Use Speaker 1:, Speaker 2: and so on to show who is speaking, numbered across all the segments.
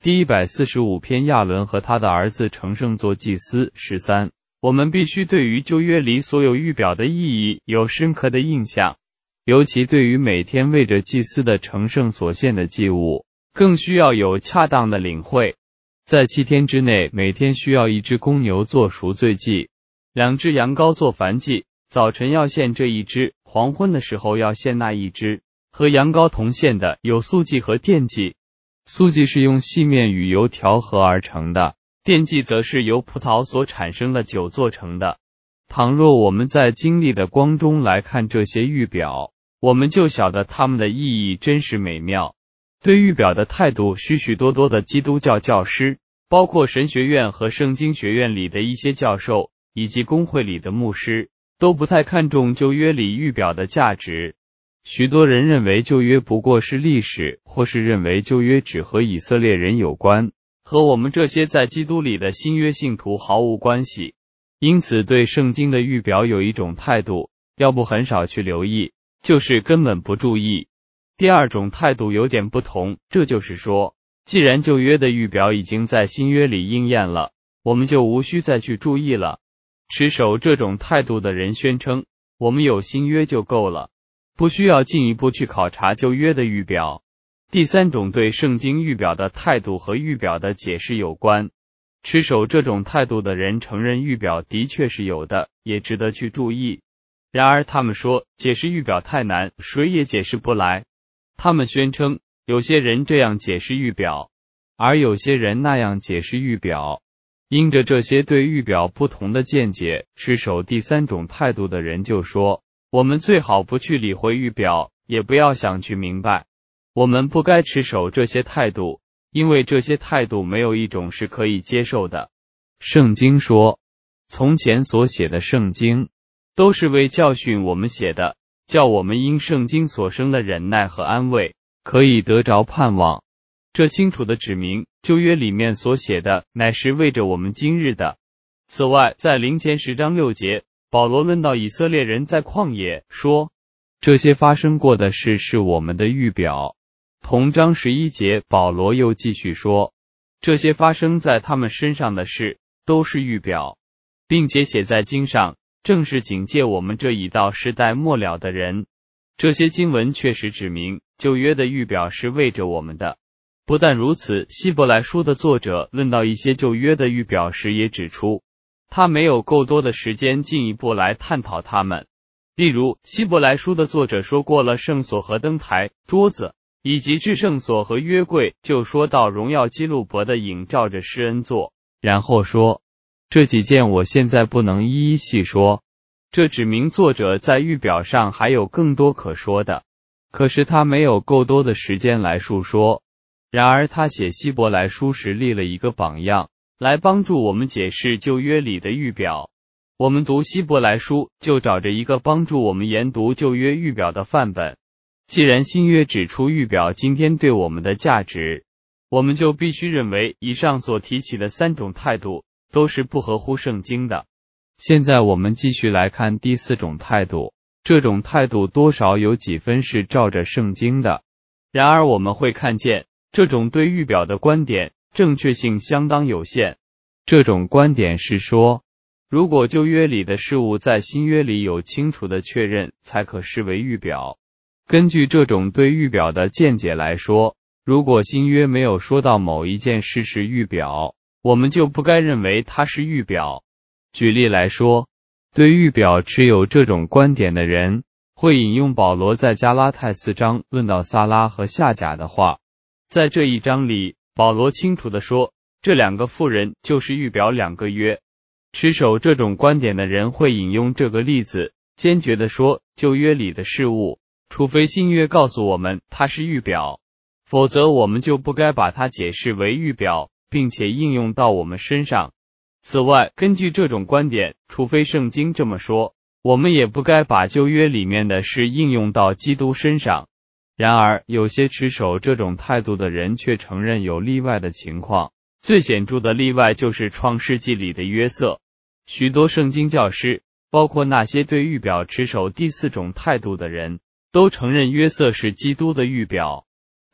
Speaker 1: 第145篇亚伦和他的儿子成圣做祭司。13，我们必须对于旧约里所有预表的意义有深刻的印象，尤其对于每天为着祭司的成圣所献的祭物，更需要有恰当的领会。在7天之内，每天需要1只公牛做赎罪祭，2只羊羔做燔祭，早晨要献这1只，黄昏的时候要献那1只。和羊羔同献的有素祭和奠祭。素祭是用细面与油调和而成的，奠祭则是由葡萄所产生的酒做成的。倘若我们在经历的光中来看这些预表，我们就晓得它们的意义真是美妙。对预表的态度，许许多多的基督教教师，包括神学院和圣经学院里的一些教授，以及公会里的牧师，都不太看重旧约里预表的价值。许多人认为旧约不过是历史，或是认为旧约只和以色列人有关，和我们这些在基督里的新约信徒毫无关系。因此对圣经的预表有一种态度，要不很少去留意，就是根本不注意。第二种态度有点不同，这就是说，既然旧约的预表已经在新约里应验了，我们就无需再去注意了。持守这种态度的人宣称，我们有新约就够了，不需要进一步去考察旧约的预表。第三种对圣经预表的态度和预表的解释有关。持守这种态度的人承认预表的确是有的，也值得去注意。然而他们说解释预表太难，谁也解释不来。他们宣称有些人这样解释预表，而有些人那样解释预表。因着这些对预表不同的见解，持守第三种态度的人就说，我们最好不去理会预表，也不要想去明白。我们不该持守这些态度，因为这些态度没有一种是可以接受的。圣经说，从前所写的圣经都是为教训我们写的，叫我们因圣经所生的忍耐和安慰，可以得着盼望。这清楚地指明，旧约里面所写的乃是为着我们今日的。此外，在林前10章6节，保罗论到以色列人在旷野，说这些发生过的事是我们的预表。同章11节，保罗又继续说，这些发生在他们身上的事都是预表，并且写在经上，正是警戒我们这已到时代末了的人。这些经文确实指明，旧约的预表是为着我们的。不但如此，希伯来书的作者论到一些旧约的预表时也指出，他没有够多的时间进一步来探讨它们。例如，希伯来书的作者说过了圣所和灯台、桌子，以及至圣所和约柜，就说到荣耀基路伯的影照着施恩座，然后说，这几件我现在不能一一细说。这指明作者在预表上还有更多可说的，可是他没有够多的时间来述说。然而他写希伯来书时立了一个榜样，来帮助我们解释旧约里的预表。我们读希伯来书就找着一个帮助我们研读旧约预表的范本。既然新约指出预表今天对我们的价值，我们就必须认为以上所提起的3种态度都是不合乎圣经的。现在我们继续来看第4种态度，这种态度多少有几分是照着圣经的。然而我们会看见，这种对预表的观点正确性相当有限。这种观点是说，如果旧约里的事物在新约里有清楚的确认，才可视为预表。根据这种对预表的见解来说，如果新约没有说到某一件事是预表，我们就不该认为它是预表。举例来说，对预表持有这种观点的人，会引用保罗在加拉太4章论到撒拉和夏甲的话。在这一章里，保罗清楚地说，这2个妇人就是预表2个约。持守这种观点的人会引用这个例子，坚决地说，旧约里的事物，除非新约告诉我们它是预表，否则我们就不该把它解释为预表，并且应用到我们身上。此外，根据这种观点，除非圣经这么说，我们也不该把旧约里面的事应用到基督身上。然而，有些持守这种态度的人却承认有例外的情况。最显著的例外就是创世纪里的约瑟。许多圣经教师，包括那些对预表持守第4种态度的人，都承认约瑟是基督的预表。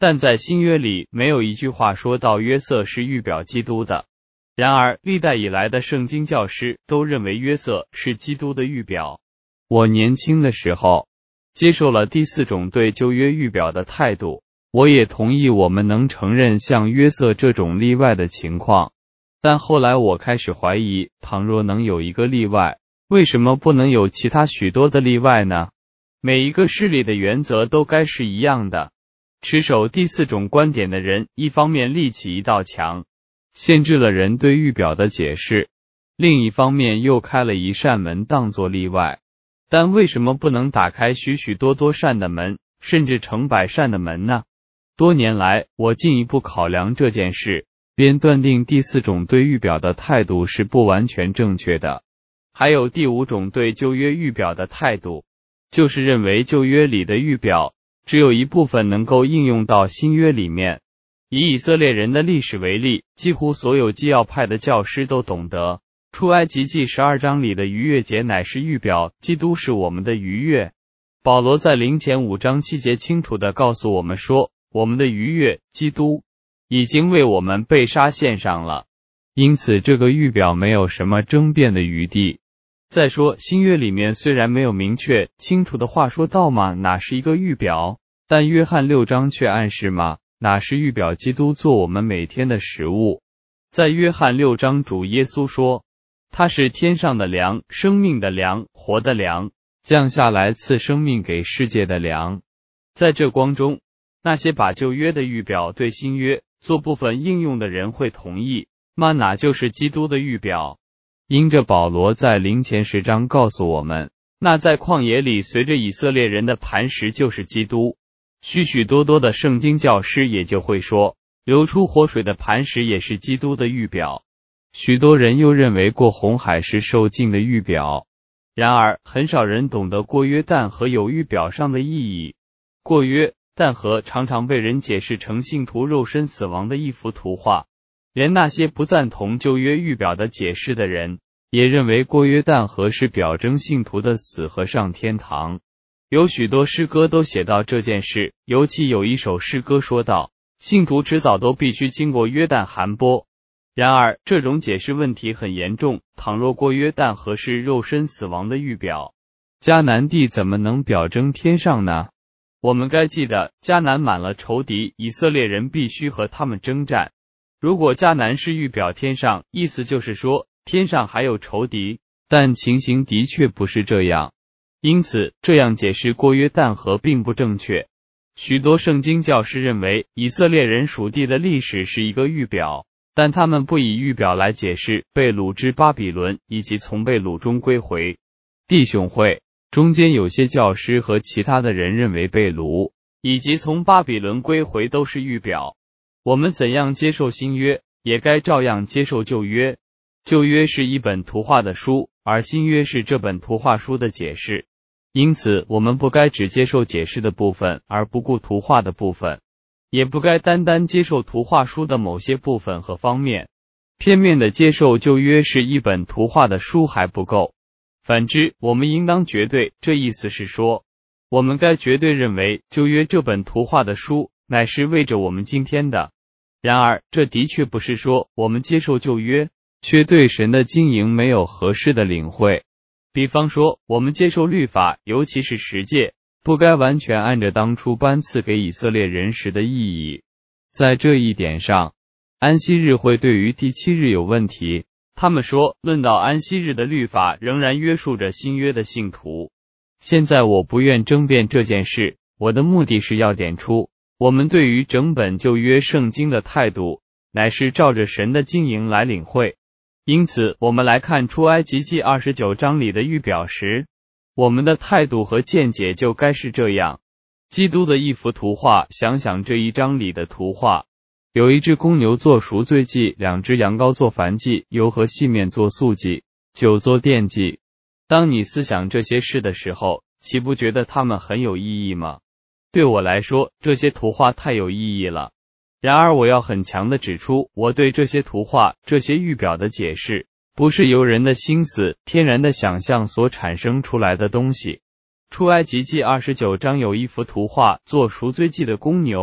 Speaker 1: 但在新约里没有一句话说到约瑟是预表基督的。然而，历代以来的圣经教师都认为约瑟是基督的预表。我年轻的时候接受了第四种对旧约预表的态度，我也同意我们能承认像约瑟这种例外的情况。但后来我开始怀疑，倘若能有一个例外，为什么不能有其他许多的例外呢？每一个事例的原则都该是一样的。持守第四种观点的人，一方面立起一道墙，限制了人对预表的解释，另一方面又开了一扇门当作例外。但为什么不能打开许许多多扇的门，甚至成百扇的门呢？多年来，我进一步考量这件事，便断定第四种对预表的态度是不完全正确的。还有第五种对旧约预表的态度，就是认为旧约里的预表只有一部分能够应用到新约里面。以以色列人的历史为例，几乎所有基要派的教师都懂得，出埃及记12章里的逾越节乃是预表，基督是我们的逾越。保罗在林前5章7节清楚地告诉我们说，我们的逾越，基督已经为我们被杀献上了，因此这个预表没有什么争辩的余地。再说，新约里面虽然没有明确清楚的话说到嘛，哪是一个预表，但约翰6章却暗示嘛，哪是预表基督做我们每天的食物。在约翰6章，主耶稣说，他是天上的粮，生命的粮，活的粮，降下来赐生命给世界的粮。在这光中，那些把旧约的预表对新约做部分应用的人会同意，吗哪就是基督的预表。因着保罗在林前10章告诉我们，那在旷野里随着以色列人的磐石就是基督。许许多多的圣经教师也就会说，流出活水的磐石也是基督的预表。许多人又认为过红海是受浸的预表。然而，很少人懂得过约旦河有预表上的意义。过约旦河常常被人解释成信徒肉身死亡的一幅图画。连那些不赞同旧约预表的解释的人，也认为过约旦河是表征信徒的死和上天堂。有许多诗歌都写到这件事，尤其有一首诗歌说道，信徒迟早都必须经过约旦寒波。然而，这种解释问题很严重，倘若过约旦河是肉身死亡的预表，迦南地怎么能表征天上呢？我们该记得，迦南满了仇敌，以色列人必须和他们征战。如果迦南是预表天上，意思就是说天上还有仇敌，但情形的确不是这样。因此，这样解释过约旦河并不正确。许多圣经教师认为以色列人属地的历史是一个预表，但他们不以预表来解释被掳至巴比伦以及从被掳中归回。弟兄会中间有些教师和其他的人认为被掳以及从巴比伦归回都是预表。我们怎样接受新约，也该照样接受旧约。旧约是一本图画的书，而新约是这本图画书的解释。因此，我们不该只接受解释的部分，而不顾图画的部分，也不该单单接受图画书的某些部分和方面。片面的接受旧约是一本图画的书还不够，反之，我们应当绝对，这意思是说，我们该绝对认为旧约这本图画的书乃是为着我们今天的。然而，这的确不是说我们接受旧约，却对神的经营没有合适的领会。比方说，我们接受律法，尤其是十诫，不该完全按着当初颁赐给以色列人时的意义。在这一点上，安息日会对于第7日有问题。他们说，论到安息日的律法仍然约束着新约的信徒。现在我不愿争辩这件事，我的目的是要点出，我们对于整本旧约圣经的态度，乃是照着神的经营来领会。因此，我们来看出埃及记29章里的预表时，我们的态度和见解就该是这样。基督的一幅图画，想想这一章里的图画，有一只公牛做赎罪祭，2只羊羔做燔祭，油和细面做素祭，酒做奠祭。当你思想这些事的时候，岂不觉得它们很有意义吗？对我来说，这些图画太有意义了。然而我要很强地指出，我对这些图画、这些预表的解释，不是由人的心思、天然的想象所产生出来的东西。出埃及记29章有一幅图画，做赎罪祭的公牛，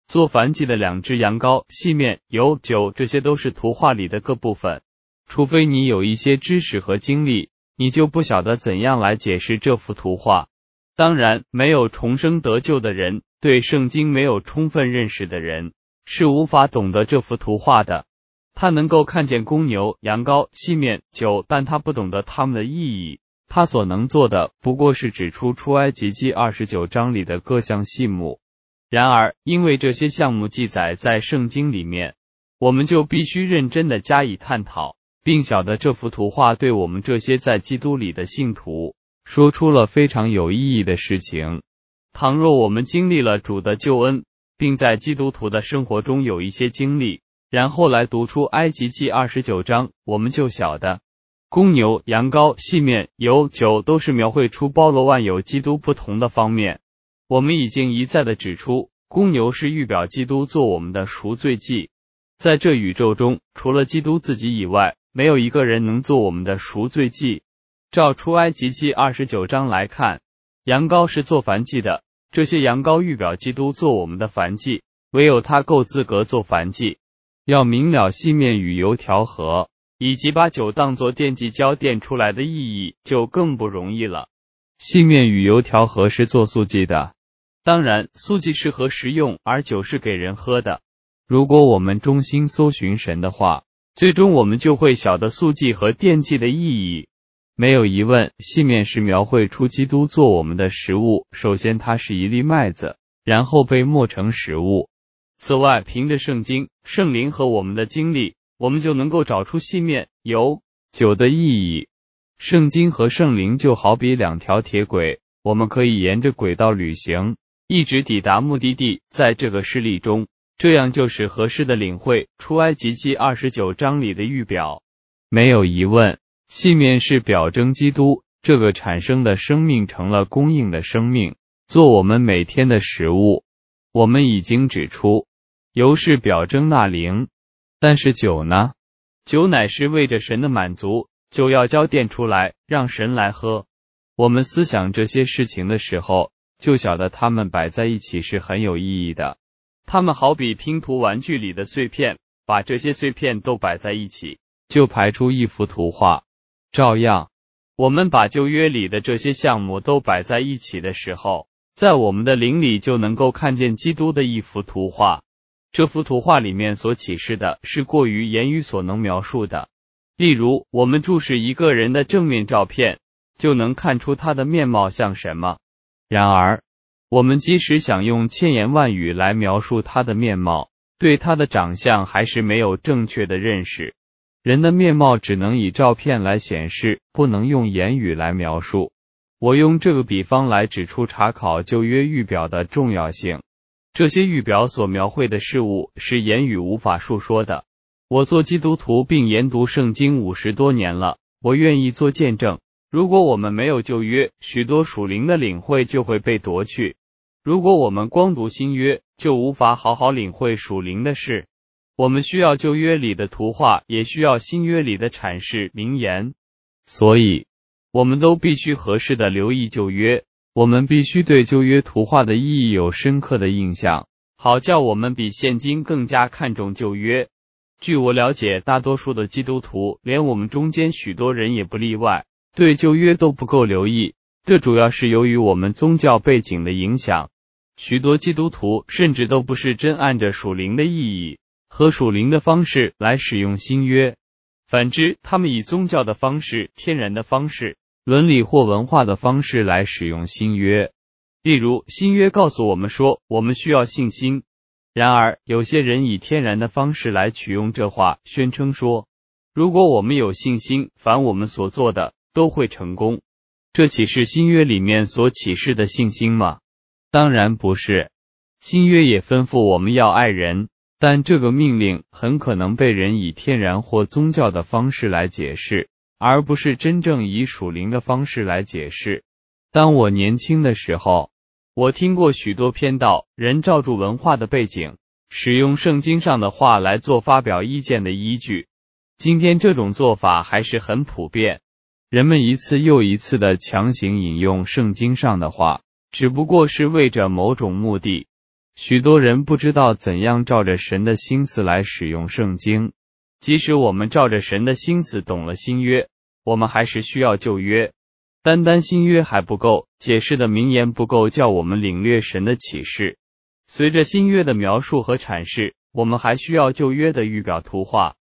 Speaker 1: 做燔祭的2只羊羔、细面、油、酒，这些都是图画里的各部分。除非你有一些知识和经历，你就不晓得怎样来解释这幅图画。当然，没有重生得救的人，对圣经没有充分认识的人，是无法懂得这幅图画的。他能够看见公牛、羊羔、细面、酒，但他不懂得它们的意义。他所能做的不过是指出出埃及记29章里的各项细目。然而，因为这些项目记载在圣经里面，我们就必须认真的加以探讨，并晓得这幅图画对我们这些在基督里的信徒说出了非常有意义的事情。倘若我们经历了主的救恩，并在基督徒的生活中有一些经历，然后来读出埃及记29章，我们就晓得公牛、羊羔、细面、油、酒都是描绘出包罗万有基督不同的方面。我们已经一再的指出，公牛是预表基督做我们的赎罪祭。在这宇宙中，除了基督自己以外，没有一个人能做我们的赎罪祭。照出埃及记29章来看，羊羔是做燔祭的，这些羊羔预表基督做我们的燔祭，唯有他够资格做燔祭。要明了细面与油调和，以及把酒当作奠祭浇奠出来的意义，就更不容易了。细面与油调和是做素祭的，当然素祭适合食用，而酒是给人喝的。如果我们衷心搜寻神的话，最终我们就会晓得素祭和奠祭的意义。没有疑问，细面是描绘出基督做我们的食物，首先它是一粒麦子，然后被磨成食物。此外，凭着圣经、圣灵和我们的经历，我们就能够找出细面、油、酒的意义。圣经和圣灵就好比2条铁轨，我们可以沿着轨道旅行，一直抵达目的地。在这个事例中，这样就使合适的领会出埃及记29章里的预表。没有疑问，细面是表征基督，这个产生的生命成了供应的生命，做我们每天的食物。我们已经指出，油是表征那灵，但是酒呢？酒乃是为着神的满足，酒要浇奠出来，让神来喝。我们思想这些事情的时候，就晓得它们摆在一起是很有意义的。它们好比拼图玩具里的碎片，把这些碎片都摆在一起，就排出一幅图画。照样，我们把旧约里的这些项目都摆在一起的时候，在我们的灵里就能够看见基督的一幅图画。这幅图画里面所启示的是过于言语所能描述的。例如，我们注视一个人的正面照片，就能看出他的面貌像什么。然而，我们即使想用千言万语来描述他的面貌，对他的长相还是没有正确的认识。人的面貌只能以照片来显示，不能用言语来描述。我用这个比方来指出查考旧约预表的重要性。这些预表所描绘的事物是言语无法述说的。我做基督徒并研读圣经50多年了，我愿意做见证。如果我们没有旧约，许多属灵的领会就会被夺去。如果我们光读新约，就无法好好领会属灵的事。我们需要旧约里的图画，也需要新约里的阐释名言。所以，我们都必须合适的留意旧约。我们必须对旧约图画的意义有深刻的印象，好叫我们比现今更加看重旧约。据我了解，大多数的基督徒，连我们中间许多人也不例外，对旧约都不够留意。这主要是由于我们宗教背景的影响。许多基督徒甚至都不是真按着属灵的意义和属灵的方式来使用新约，反之，他们以宗教的方式、天然的方式、伦理或文化的方式来使用新约。例如，新约告诉我们说，我们需要信心。然而，有些人以天然的方式来取用这话，宣称说，如果我们有信心，凡我们所做的都会成功。这岂是新约里面所启示的信心吗？当然不是。新约也吩咐我们要爱人，但这个命令很可能被人以天然或宗教的方式来解释，而不是真正以属灵的方式来解释。当我年轻的时候，我听过许多篇道，人照住文化的背景，使用圣经上的话来做发表意见的依据。今天这种做法还是很普遍，人们一次又一次的强行引用圣经上的话，只不过是为着某种目的。 许多人不知道怎样照着神的心思来使用圣经。即使我们照着神的心思懂了新约，我们还是需要旧约。单单新约还不够，解释的名言不够叫我们领略神的启示。随着新约的描述和阐释，我们还需要旧约的预表图画。